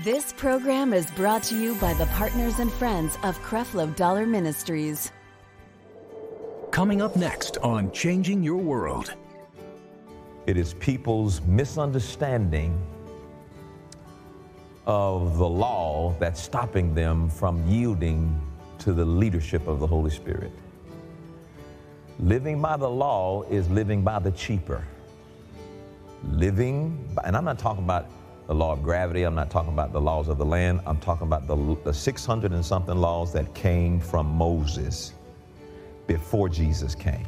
This program is brought to you by the partners and friends of Creflo Dollar Ministries. Coming up next on Changing Your World. It is people's misunderstanding of the law that's stopping them from yielding to the leadership of the Holy Spirit. Living by the law is living by the cheaper. And I'm not talking about the law of gravity. I'm not talking about the laws of the land. I'm talking about the 600 and something laws that came from Moses before Jesus came.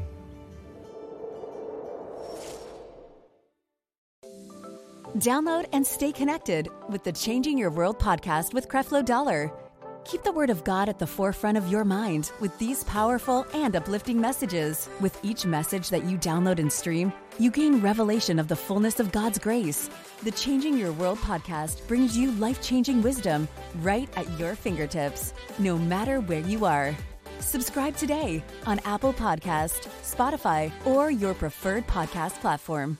Download and stay connected with the Changing Your World podcast with Creflo Dollar. Keep the Word of God at the forefront of your mind with these powerful and uplifting messages. With each message that you download and stream, you gain revelation of the fullness of God's grace. The Changing Your World podcast brings you life-changing wisdom right at your fingertips, no matter where you are. Subscribe today on Apple Podcast, Spotify, or your preferred podcast platform.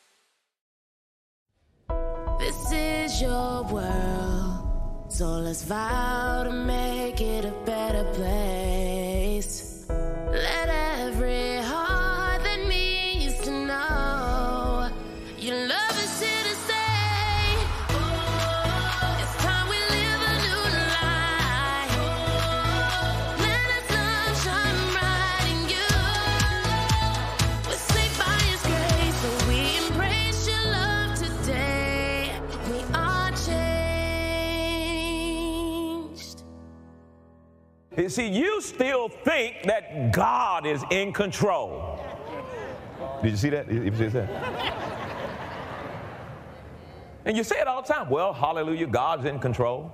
This is your world, so let's vow to make it a better place. Let every heart that needs to know your love is here to stay. Oh, it's time we live a new life. Oh, let us love shine bright in you. We're saved by His grace, so we embrace your love today. We are changed. You see, you still think that God is in control. Did you see that? You see that? And you say it all the time. Well, hallelujah, God's in control.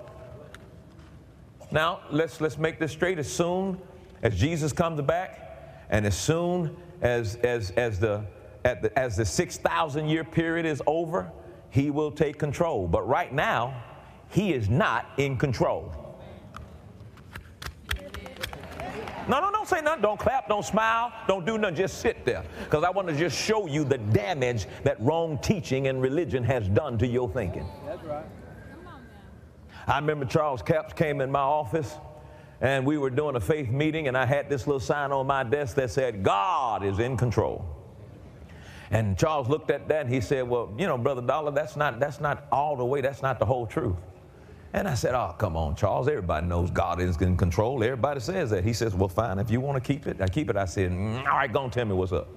Now, let's make this straight. As soon as Jesus comes back, and as soon as the 6,000-year period is over, He will take control. But right now, He is not in control. No, don't say nothing. Don't clap, don't smile, don't do nothing. Just sit there. Because I want to just show you the damage that wrong teaching and religion has done to your thinking. That's right. I remember Charles Capps came in my office, and we were doing a faith meeting, and I had this little sign on my desk that said, God is in control. And Charles looked at that, and he said, well, you know, Brother Dollar, that's not all the way, that's not the whole truth. And I said, oh, come on, Charles, everybody knows God is in control. Everybody says that. He says, well, fine, if you want to keep it, I keep it. I said, all right, go and tell me what's up.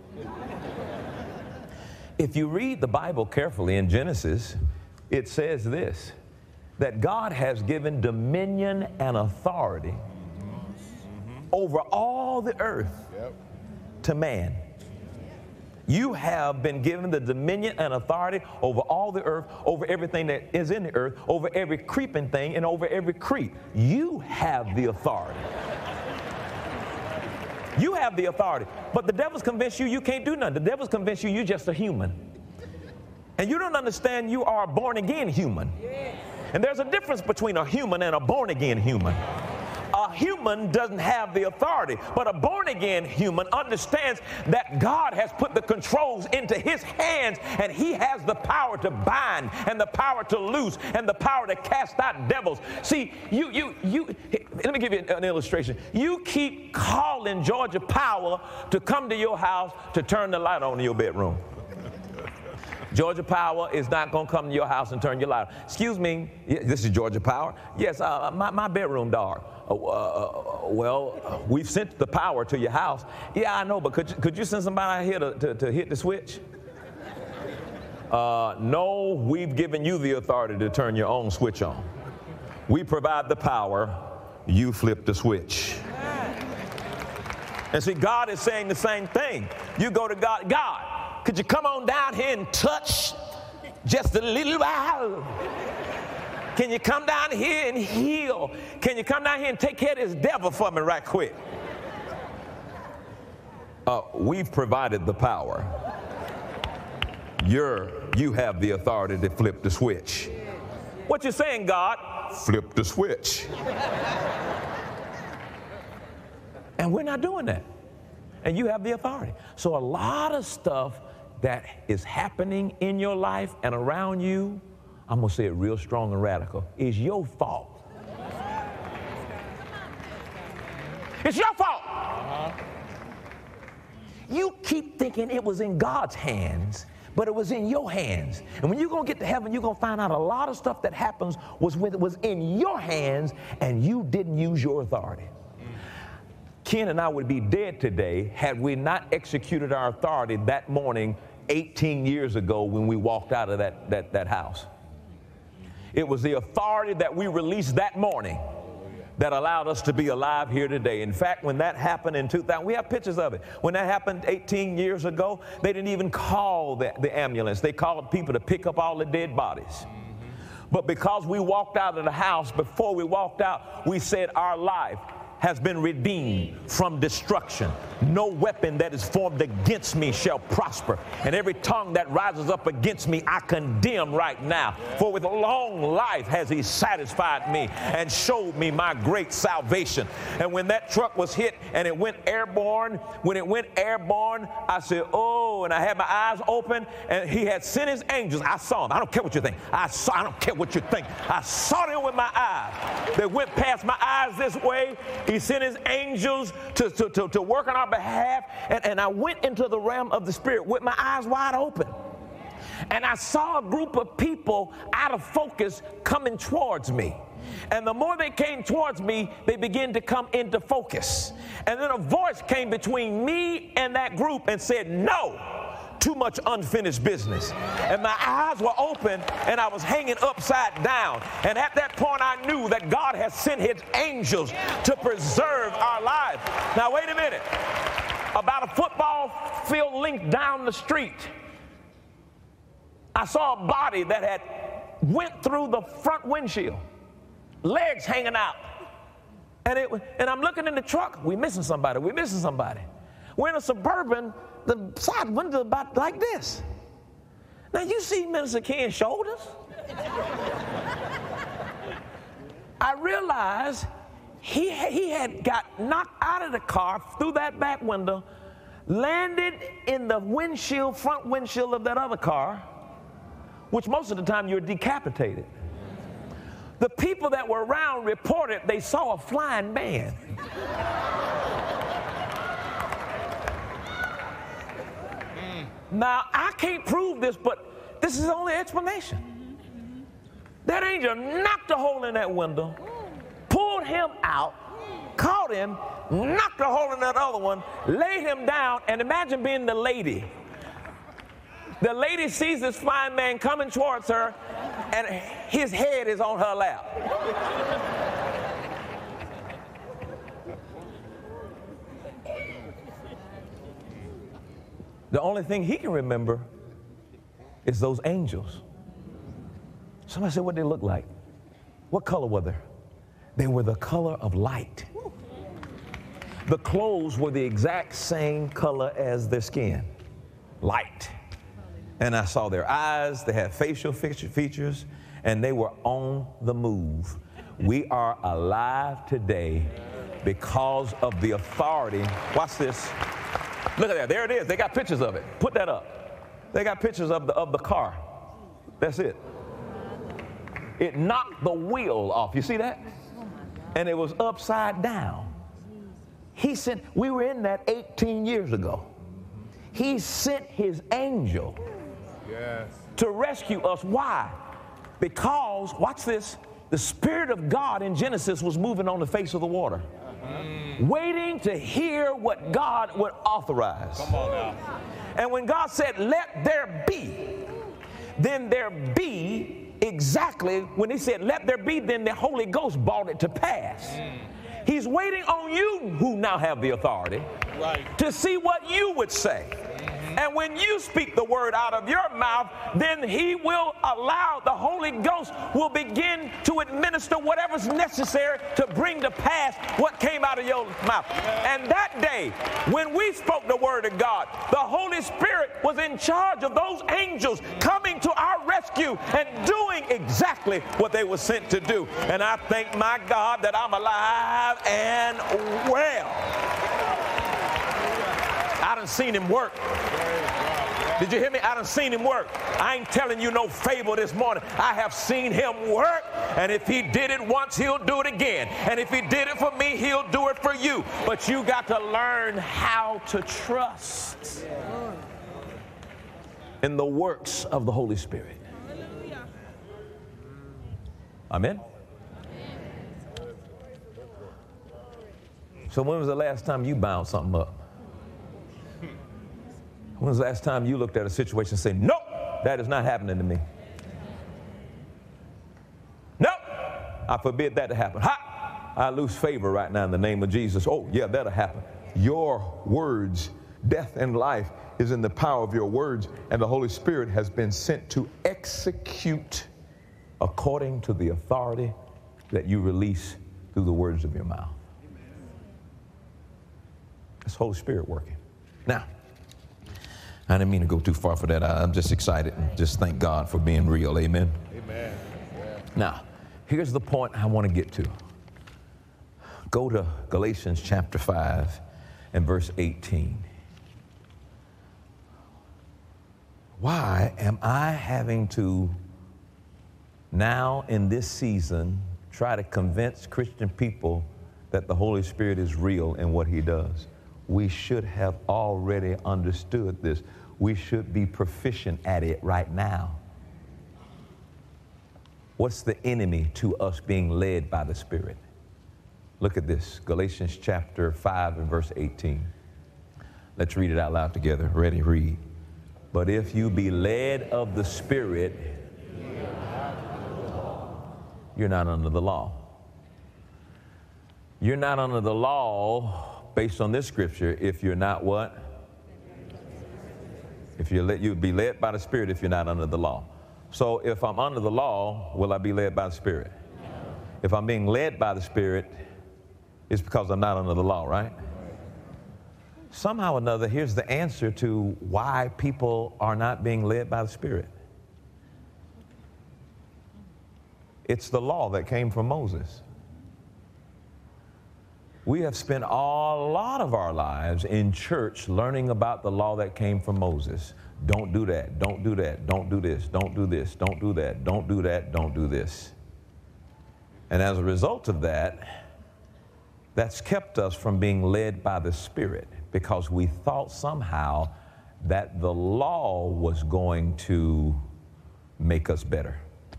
If you read the Bible carefully in Genesis, it says this, that God has given dominion and authority over all the earth to man. You have been given the dominion and authority over all the earth, over everything that is in the earth, over every creeping thing, and over every creep. You have the authority. You have the authority. But the devil's convinced you can't do nothing. The devil's convinced you're just a human. And you don't understand you are a born-again human. And there's a difference between a human and a born-again human. A human doesn't have the authority, but a born-again human understands that God has put the controls into His hands, and He has the power to bind and the power to loose and the power to cast out devils. See, you let me give you an illustration. You keep calling Georgia Power to come to your house to turn the light on in your bedroom. Georgia Power is not going to come to your house and turn your light on. Excuse me, this is Georgia Power. Yes, my bedroom dark. Well, we've sent the power to your house. Yeah, I know, but could you send somebody here to hit the switch? No, we've given you the authority to turn your own switch on. We provide the power, you flip the switch. And see, God is saying the same thing. You go to God, God, could you come on down here and touch just a little while? Can you come down here and heal? Can you come down here and take care of this devil for me right quick? We've provided the power. You have the authority to flip the switch. What you saying, God? Flip the switch. And we're not doing that. And you have the authority. So a lot of stuff that is happening in your life and around you I'm going to say it real strong and radical. It's your fault. It's your fault. You keep thinking it was in God's hands, but it was in your hands. And when you're going to get to heaven, you're going to find out a lot of stuff that happens was when it was in your hands and you didn't use your authority. Ken and I would be dead today had we not executed our authority that morning 18 years ago when we walked out of that house. It was the authority that we released that morning that allowed us to be alive here today. In fact, when that happened in 2000, we have pictures of it. When that happened 18 years ago, they didn't even call the ambulance. They called people to pick up all the dead bodies. But because we walked out of the house, before we walked out, we said our life has been redeemed from destruction. No weapon that is formed against me shall prosper. And every tongue that rises up against me, I condemn right now. For with long life has he satisfied me and showed me my great salvation. And when that truck was hit and it went airborne, I said, oh, and I had my eyes open and he had sent his angels. I saw them. I don't care what you think. I don't care what you think. I saw them with my eyes. They went past my eyes this way. He sent his angels to work on our behalf, and I went into the realm of the spirit with my eyes wide open. And I saw a group of people out of focus coming towards me. And the more they came towards me, they began to come into focus. And then a voice came between me and that group and said, no. Too much unfinished business. And my eyes were open and I was hanging upside down. And at that point I knew that God has sent his angels to preserve our lives. Now wait a minute. About a football field length down the street, I saw a body that had went through the front windshield, legs hanging out. And I'm looking in the truck. We're missing somebody. We're in a Suburban. The side window about like this. Now you see Minister Ken's shoulders. I realized he had got knocked out of the car through that back window, landed in the front windshield of that other car, which most of the time you're decapitated. The people that were around reported they saw a flying man. Now, I can't prove this, but this is the only explanation. That angel knocked a hole in that window, pulled him out, caught him, knocked a hole in that other one, laid him down, and imagine being the lady. The lady sees this flying man coming towards her, and his head is on her lap. The only thing he can remember is those angels. Somebody said, what did they look like? What color were they? They were the color of light. The clothes were the exact same color as their skin, light. And I saw their eyes, they had facial features, and they were on the move. We are alive today because of the authority. Watch this. Look at that. There it is. They got pictures of it. Put that up. They got pictures of the car. That's it. It knocked the wheel off. You see that? And it was upside down. He sent, we were in that 18 years ago. He sent his angel to rescue us. Why? Because, watch this, the Spirit of God in Genesis was moving on the face of the water. Waiting to hear what God would authorize. Come on now. And when God said, let there be, then there be exactly, when he said, let there be, then the Holy Ghost brought it to pass. He's waiting on you who now have the authority to see what you would say. And when you speak the word out of your mouth, then he will allow, the Holy Ghost will begin to administer whatever's necessary to bring to pass what came out of your mouth. And that day, when we spoke the word of God, the Holy Spirit was in charge of those angels coming to our rescue and doing exactly what they were sent to do. And I thank my God that I'm alive and well. I done seen him work. Did you hear me? I done seen him work. I ain't telling you no fable this morning. I have seen him work, and if he did it once, he'll do it again. And if he did it for me, he'll do it for you. But you got to learn how to trust in the works of the Holy Spirit. Amen? So when was the last time you bound something up? When was the last time you looked at a situation and said, nope, that is not happening to me? Nope, I forbid that to happen. Ha! I lose favor right now in the name of Jesus. Oh, yeah, that'll happen. Your words, death and life is in the power of your words, and the Holy Spirit has been sent to execute according to the authority that you release through the words of your mouth. It's Holy Spirit working. Now, I didn't mean to go too far for that. I'm just excited and just thank God for being real. Amen. Amen. Yeah. Now, here's the point I want to get to. Go to Galatians chapter 5 and verse 18. Why am I having to now in this season try to convince Christian people that the Holy Spirit is real in what he does? We should have already understood this. We should be proficient at it right now. What's the enemy to us being led by the Spirit? Look at this, Galatians chapter 5 and verse 18. Let's read it out loud together. Ready, read. But if you be led of the Spirit, you're not under the law. You're not under the law based on this scripture if you're not what? If you'd be led by the Spirit if you're not under the law. So if I'm under the law, will I be led by the Spirit? No. If I'm being led by the Spirit, it's because I'm not under the law, right? Somehow or another, here's the answer to why people are not being led by the Spirit. It's the law that came from Moses. We have spent a lot of our lives in church learning about the law that came from Moses. Don't do that, don't do that, don't do this, don't do this, don't do that, don't do that, don't do this. And as a result of that, that's kept us from being led by the Spirit because we thought somehow that the law was going to make us better.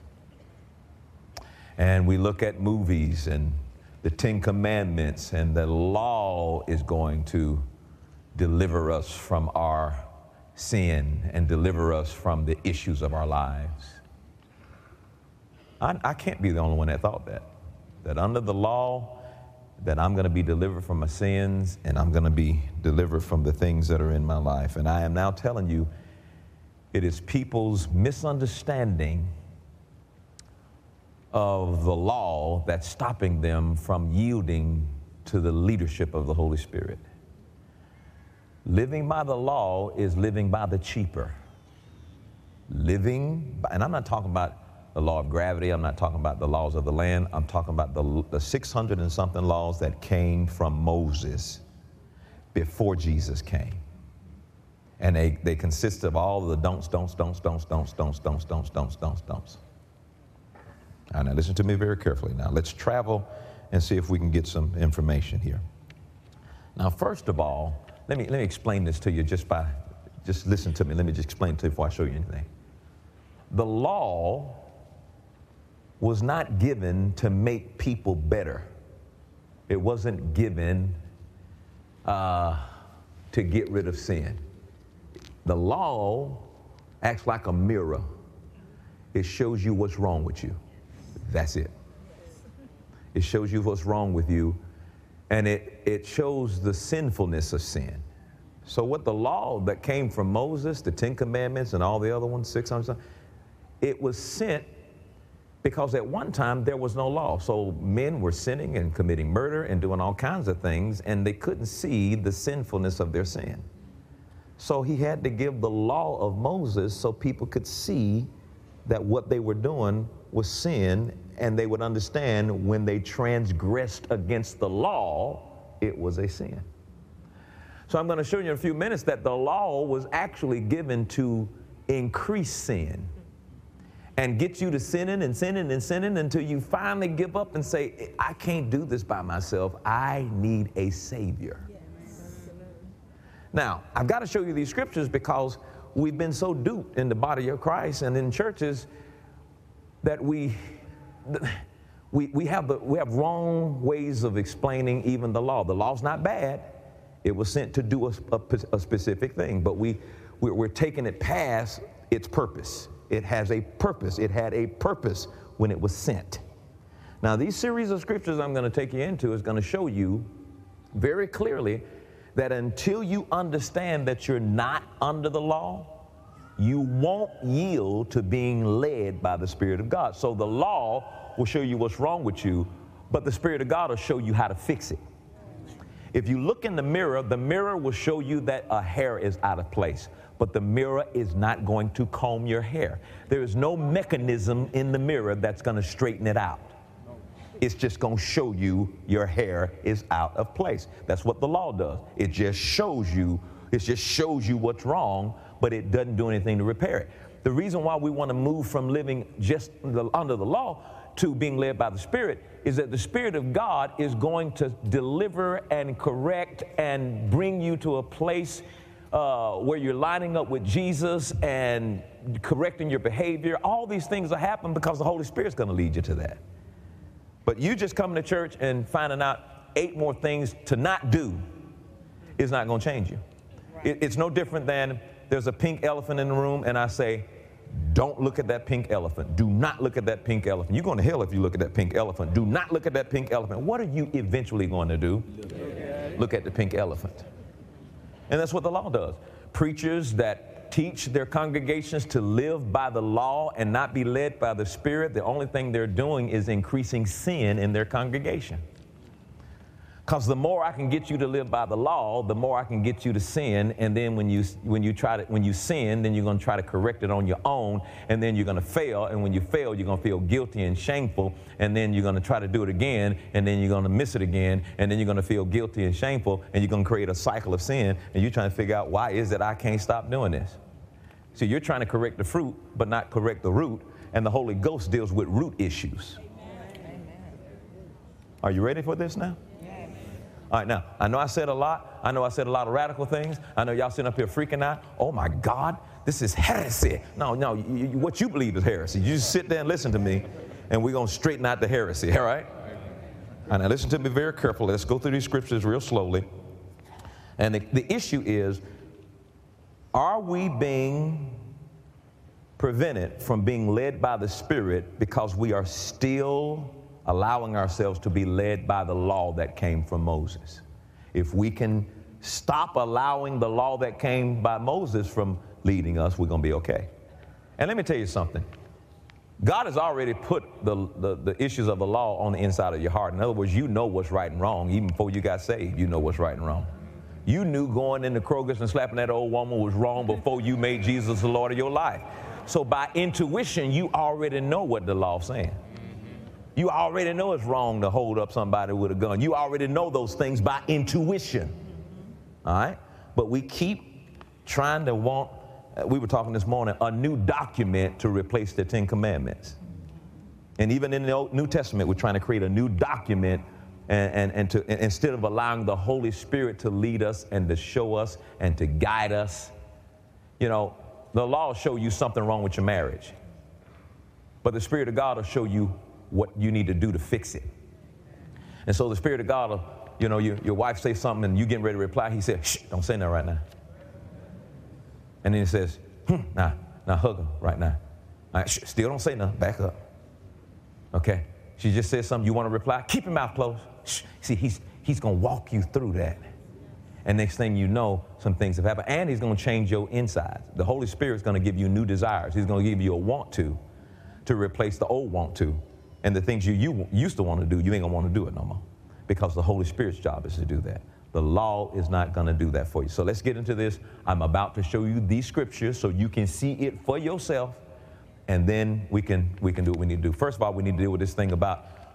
And we look at movies and the Ten Commandments, and the law is going to deliver us from our sin and deliver us from the issues of our lives. I can't be the only one that thought that under the law, that I'm going to be delivered from my sins and I'm going to be delivered from the things that are in my life. And I am now telling you, it is people's misunderstanding of the law that's stopping them from yielding to the leadership of the Holy Spirit. Living by the law is living by the cheaper. And I'm not talking about the law of gravity. I'm not talking about the laws of the land. I'm talking about the 600 and something laws that came from Moses before Jesus came. And they consist of all of the don'ts. All right, now listen to me very carefully. Now let's travel and see if we can get some information here. Now, first of all, let me explain this to you just listen to me. Let me just explain to you before I show you anything. The law was not given to make people better. It wasn't given to get rid of sin. The law acts like a mirror. It shows you what's wrong with you. That's it. It shows you what's wrong with you, and it shows the sinfulness of sin. So what the law that came from Moses, the Ten Commandments and all the other ones, 600, it was sent because at one time there was no law. So men were sinning and committing murder and doing all kinds of things, and they couldn't see the sinfulness of their sin. So he had to give the law of Moses so people could see that what they were doing was sin, and they would understand when they transgressed against the law, it was a sin. So I'm going to show you in a few minutes that the law was actually given to increase sin and get you to sinning and sinning and sinning until you finally give up and say, I can't do this by myself. I need a Savior. Yes. Now, I've got to show you these scriptures because we've been so duped in the body of Christ and in churches that we have wrong ways of explaining even the law. The law's not bad. It was sent to do a specific thing, but we're taking it past its purpose. It has a purpose. It had a purpose when it was sent. Now, these series of scriptures I'm going to take you into is going to show you very clearly that until you understand that you're not under the law, you won't yield to being led by the Spirit of God. So the law will show you what's wrong with you, but the Spirit of God will show you how to fix it. If you look in the mirror will show you that a hair is out of place, but the mirror is not going to comb your hair. There is no mechanism in the mirror that's going to straighten it out. It's just going to show you your hair is out of place. That's what the law does. It just shows you what's wrong, but it doesn't do anything to repair it. The reason why we want to move from living just under the law to being led by the Spirit is that the Spirit of God is going to deliver and correct and bring you to a place where you're lining up with Jesus and correcting your behavior. All these things will happen because the Holy Spirit's going to lead you to that. But you just coming to church and finding out 8 more things to not do is not going to change you. Right. It's no different than there's a pink elephant in the room and I say, don't look at that pink elephant. Do not look at that pink elephant. You're going to hell if you look at that pink elephant. Do not look at that pink elephant. What are you eventually going to do? Look at the pink elephant. And that's what the law does. Preachers that teach their congregations to live by the law and not be led by the Spirit, the only thing they're doing is increasing sin in their congregation. Because the more I can get you to live by the law, the more I can get you to sin. And then when you sin, then you're going to try to correct it on your own. And then you're going to fail. And when you fail, you're going to feel guilty and shameful. And then you're going to try to do it again. And then you're going to miss it again. And then you're going to feel guilty and shameful. And you're going to create a cycle of sin. And you're trying to figure out, why is it I can't stop doing this? See, you're trying to correct the fruit, but not correct the root. And the Holy Ghost deals with root issues. Amen. Are you ready for this now? All right, now, I know I said a lot. I know I said a lot of radical things. I know y'all sitting up here freaking out. Oh, my God, this is heresy. No, what you believe is heresy. You just sit there and listen to me, and we're going to straighten out the heresy, all right? All right, now, listen to me very carefully. Let's go through these scriptures real slowly. And the issue is, are we being prevented from being led by the Spirit because we are still allowing ourselves to be led by the law that came from Moses? If we can stop allowing the law that came by Moses from leading us, we're going to be okay. And let me tell you something. God has already put the issues of the law on the inside of your heart. In other words, you know what's right and wrong. Even before you got saved, you know what's right and wrong. You knew going into Kroger's and slapping that old woman was wrong before you made Jesus the Lord of your life. So by intuition, you already know what the law's saying. You already know it's wrong to hold up somebody with a gun. You already know those things by intuition. All right? But we keep trying to want, we were talking this morning, a new document to replace the 10 Commandments. And even in the New Testament, we're trying to create a new document and to, instead of allowing the Holy Spirit to lead us and to show us and to guide us. You know, the law will show you something wrong with your marriage. But the Spirit of God will show you what you need to do to fix it. And so the Spirit of God will, you know, your wife says something and you getting ready to reply. He says, shh, don't say that right now. And then he says, now hug her right now. All right, shh, still don't say nothing, back up. Okay, she just said something, you want to reply? Keep your mouth closed. Shh. See, he's going to walk you through that. And next thing you know, some things have happened. And he's going to change your insides. The Holy Spirit's going to give you new desires. He's going to give you a want to replace the old want to. And the things you used to want to do, you ain't going to want to do it no more. Because the Holy Spirit's job is to do that. The law is not going to do that for you. So let's get into this. I'm about to show you these scriptures so you can see it for yourself. And then we can do what we need to do. First of all, we need to deal with this thing about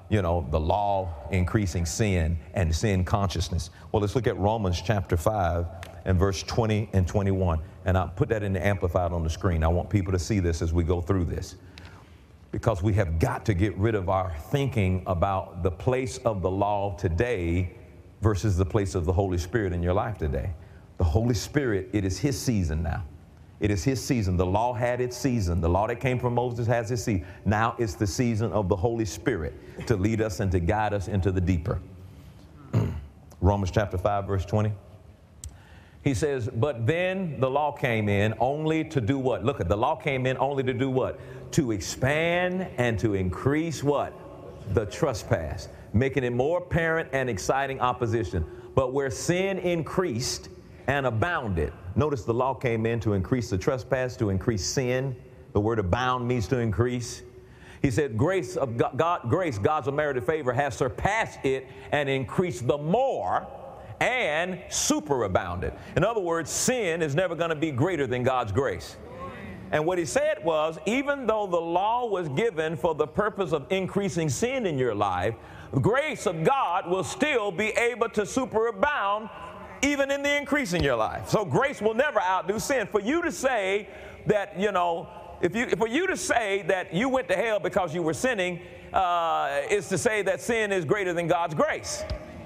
the law increasing sin and sin consciousness. Well, let's look at Romans chapter 5 and verse 20 and 21. And I'll put that in the Amplified on the screen. I want people to see this as we go through this, because we have got to get rid of our thinking about the place of the law today versus the place of the Holy Spirit in your life today. The Holy Spirit, it is his season now. It is his season. The law had its season. The law that came from Moses has its season. Now it's the season of the Holy Spirit to lead us and to guide us into the deeper. Romans chapter 5, verse 20. He says, but then the law came in only to do what? Look, the law came in only to do what? To expand and to increase what? The trespass, making it more apparent and exciting opposition. But where sin increased and abounded. Notice the law came in to increase the trespass, to increase sin. The word abound means to increase. He said, grace, God's unmerited favor has surpassed it and increased the more and superabounded. In other words, sin is never going to be greater than God's grace. And what he said was, even though the law was given for the purpose of increasing sin in your life, the grace of God will still be able to superabound even in the increase in your life. So grace will never outdo sin. For you to say that, for you to say that you went to hell because you were sinning is to say that sin is greater than God's grace.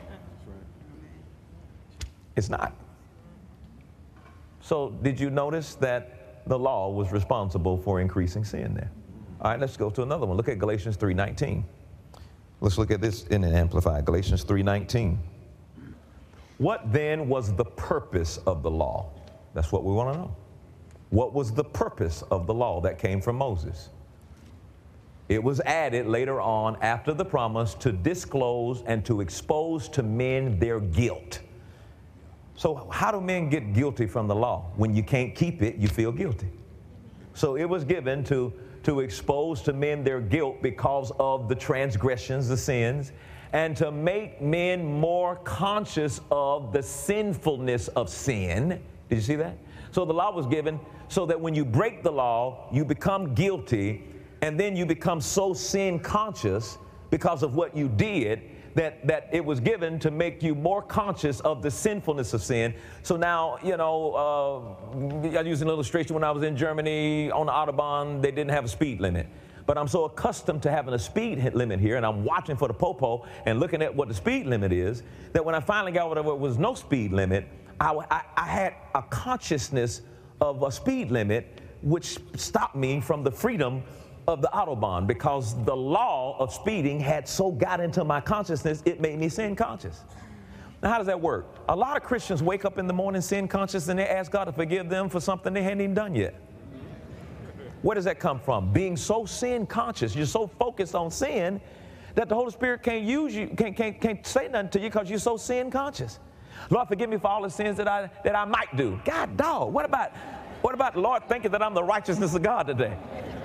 It's not. So did you notice that the law was responsible for increasing sin there? All right, let's go to another one. Look at Galatians 3:19. Let's look at this in an Amplified. Galatians 3:19. What then was the purpose of the law? That's what we want to know. What was the purpose of the law that came from Moses? It was added later on after the promise to disclose and to expose to men their guilt. So how do men get guilty from the law? When you can't keep it, you feel guilty. So it was given to expose to men their guilt because of the transgressions, the sins, and to make men more conscious of the sinfulness of sin. Did you see that? So the law was given so that when you break the law, you become guilty, and then you become so sin conscious because of what you did that it was given to make you more conscious of the sinfulness of sin. So now, I use an illustration. When I was in Germany on the Autobahn, they didn't have a speed limit. But I'm so accustomed to having a speed limit here, and I'm watching for the popo and looking at what the speed limit is, that when I finally got whatever it was no speed limit, I had a consciousness of a speed limit, which stopped me from the freedom of the Autobahn, because the law of speeding had so got into my consciousness, it made me sin conscious. Now, how does that work? A lot of Christians wake up in the morning sin conscious and they ask God to forgive them for something they hadn't even done yet. Where does that come from? Being so sin conscious, you're so focused on sin that the Holy Spirit can't use you, can't say nothing to you because you're so sin conscious. Lord, forgive me for all the sins that I might do. God, dog, what about the Lord thinking that I'm the righteousness of God today?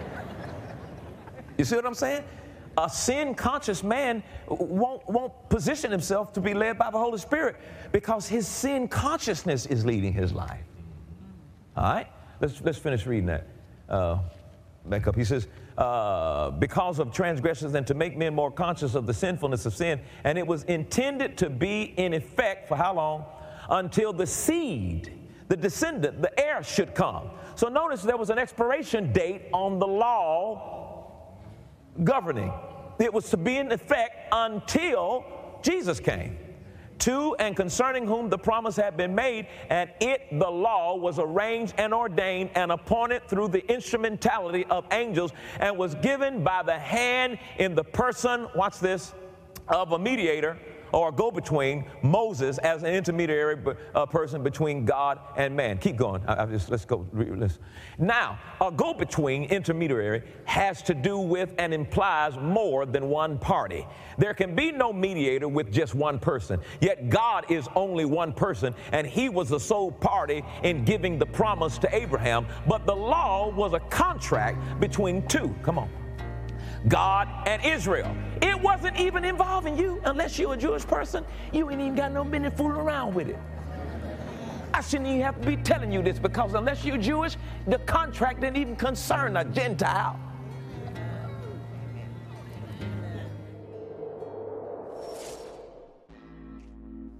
You see what I'm saying? A sin-conscious man won't position himself to be led by the Holy Spirit because his sin consciousness is leading his life. All right? Let's finish reading that. Back up. He says, because of transgressions and to make men more conscious of the sinfulness of sin, and it was intended to be in effect for how long? Until the seed, the descendant, the heir should come. So notice there was an expiration date on the law governing. It was to be in effect until Jesus came. To and concerning whom the promise had been made, and the law, was arranged and ordained and appointed through the instrumentality of angels, and was given by the hand in the person, watch this, of a mediator or a go-between, Moses, as an intermediary person between God and man. Keep going. Let's go. Now, a go-between intermediary has to do with and implies more than one party. There can be no mediator with just one person. Yet God is only one person, and he was the sole party in giving the promise to Abraham. But the law was a contract between two. Come on. God and Israel. It wasn't even involving you unless you're a Jewish person. You ain't even got no business fooling around with it. I shouldn't even have to be telling you this, because unless you're Jewish, the contract didn't even concern a Gentile.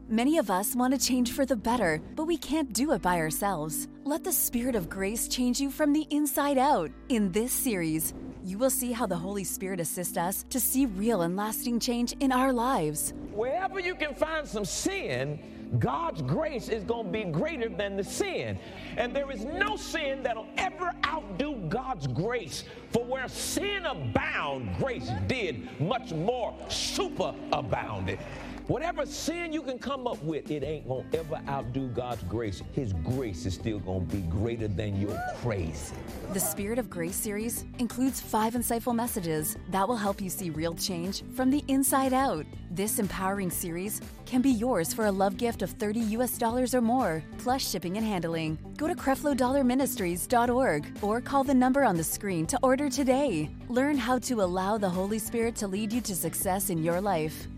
Many of us want to change for the better, but we can't do it by ourselves. Let the Spirit of grace change you from the inside out. In this series, you will see how the Holy Spirit assists us to see real and lasting change in our lives. Wherever you can find some sin, God's grace is going to be greater than the sin. And there is no sin that'll ever outdo God's grace. For where sin abound, grace did much more super abounded. Whatever sin you can come up with, it ain't going to ever outdo God's grace. His grace is still going to be greater than your crazy. The Spirit of Grace series includes 5 insightful messages that will help you see real change from the inside out. This empowering series can be yours for a love gift of $30 or more, plus shipping and handling. Go to CrefloDollarMinistries.org or call the number on the screen to order today. Learn how to allow the Holy Spirit to lead you to success in your life.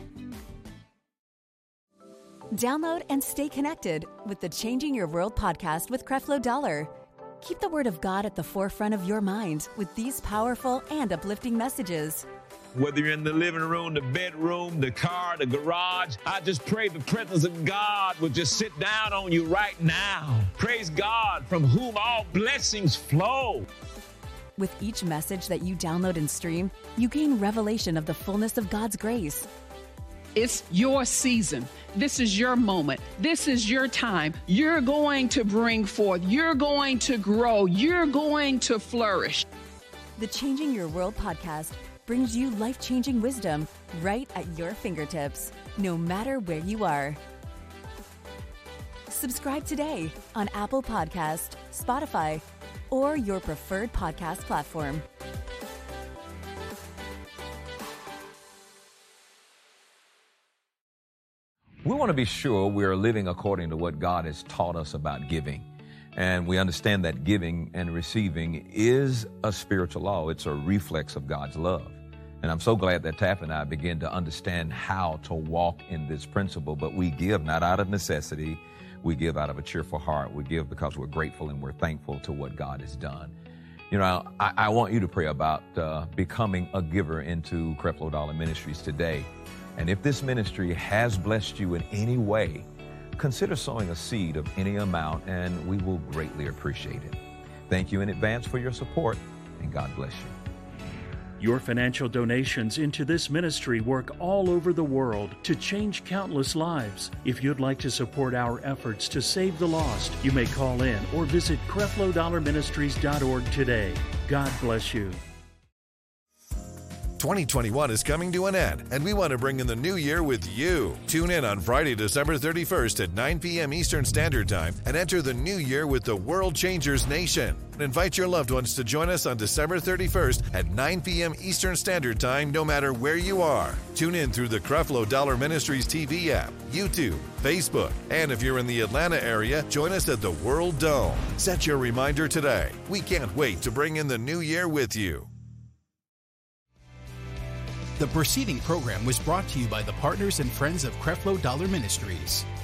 Download and stay connected with the Changing Your World podcast with Creflo Dollar. Keep the Word of God at the forefront of your mind with these powerful and uplifting messages. Whether you're in the living room, the bedroom, the car, the garage, I just pray the presence of God will just sit down on you right now. Praise God, from whom all blessings flow. With each message that you download and stream, you gain revelation of the fullness of God's grace. It's your season. This is your moment. This is your time. You're going to bring forth. You're going to grow. You're going to flourish. The Changing Your World podcast brings you life-changing wisdom right at your fingertips, no matter where you are. Subscribe today on Apple Podcast, Spotify, or your preferred podcast platform. We want to be sure we're living according to what God has taught us about giving. And we understand that giving and receiving is a spiritual law. It's a reflex of God's love. And I'm so glad that Taff and I begin to understand how to walk in this principle. But we give not out of necessity. We give out of a cheerful heart. We give because we're grateful and we're thankful to what God has done. You know, I want you to pray about becoming a giver into Creflo Dollar Ministries today. And if this ministry has blessed you in any way, consider sowing a seed of any amount, and we will greatly appreciate it. Thank you in advance for your support, and God bless you. Your financial donations into this ministry work all over the world to change countless lives. If you'd like to support our efforts to save the lost, you may call in or visit CrefloDollarMinistries.org today. God bless you. 2021 is coming to an end, and we want to bring in the new year with you. Tune in on Friday, December 31st at 9 p.m. Eastern Standard Time and enter the new year with the World Changers Nation. Invite your loved ones to join us on December 31st at 9 p.m. Eastern Standard Time, no matter where you are. Tune in through the Creflo Dollar Ministries TV app, YouTube, Facebook, and if you're in the Atlanta area, join us at the World Dome. Set your reminder today. We can't wait to bring in the new year with you. The preceding program was brought to you by the partners and friends of Creflo Dollar Ministries.